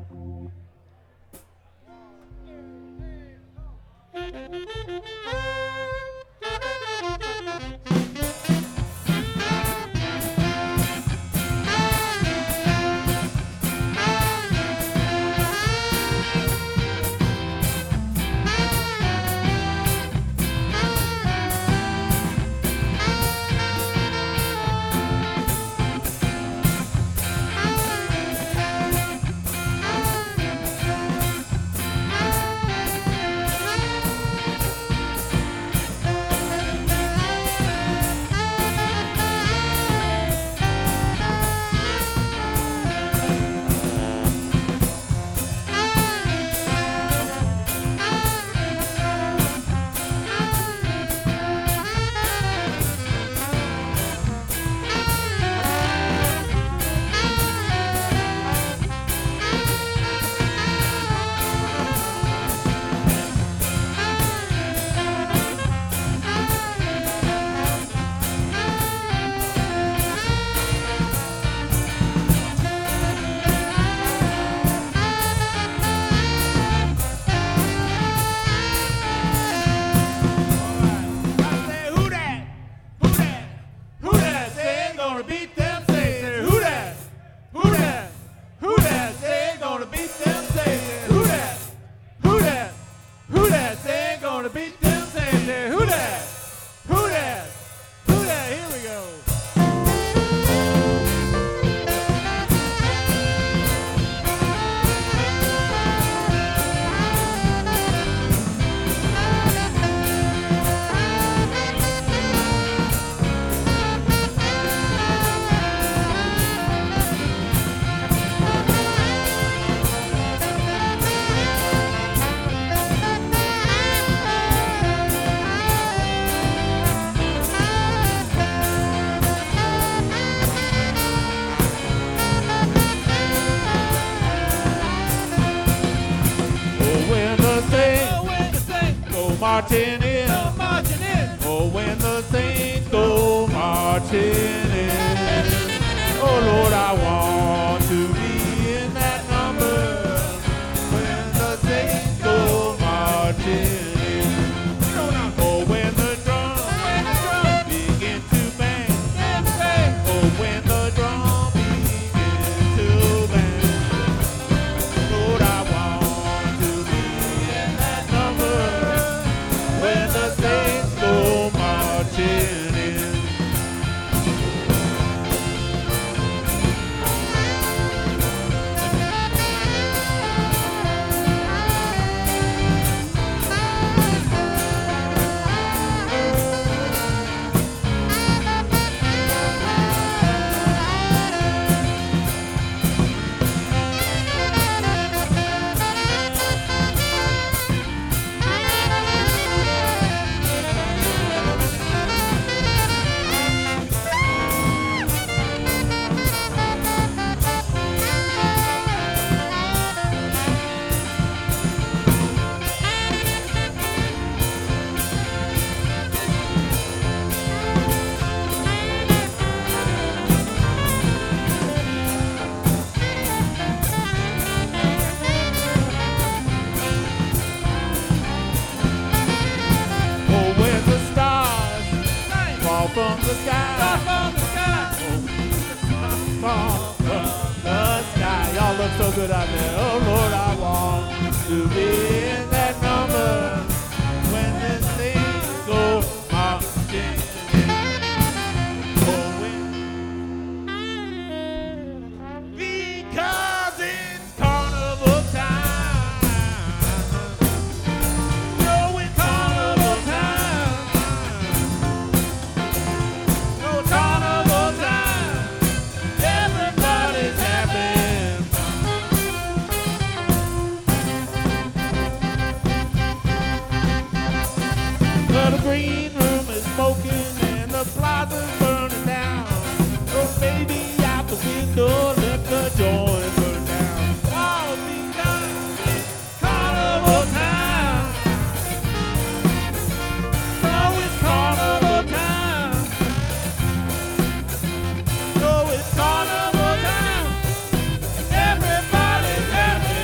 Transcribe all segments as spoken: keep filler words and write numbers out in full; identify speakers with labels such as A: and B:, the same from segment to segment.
A: marching in.
B: Go marching in.
A: Oh, when the saints go marching in. Oh, Lord, I want to be in that number when the saints go marching in. Oh, when the drums begin to bang. Oh, when the drum begin to bang. Lord, I want to be in that number when the saints go marching in. Oh, when the stars fall from the sky,
B: From the sky.
A: fall from the sky. Y'all look so good out there. Oh, Lord, I want to be in that number when the saints go marching in. Oh, when because it's carnival time. No, it's carnival time. No, carnival time. Everybody's happy. But the green room is smoking and the plaza's burning down. Oh, baby, out the window, let the joy burn down. Oh, because it's carnival time. So it's carnival time. So it's carnival time. Everybody's happy.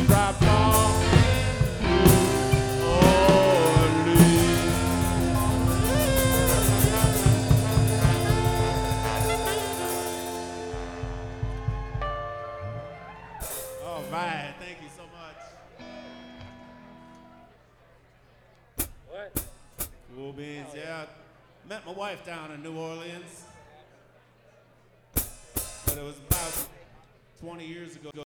A: drop off in New Orleans. All right, thank you so much.
B: What?
A: Cool beans, yeah. Met my wife down in New Orleans, but it was about twenty years ago.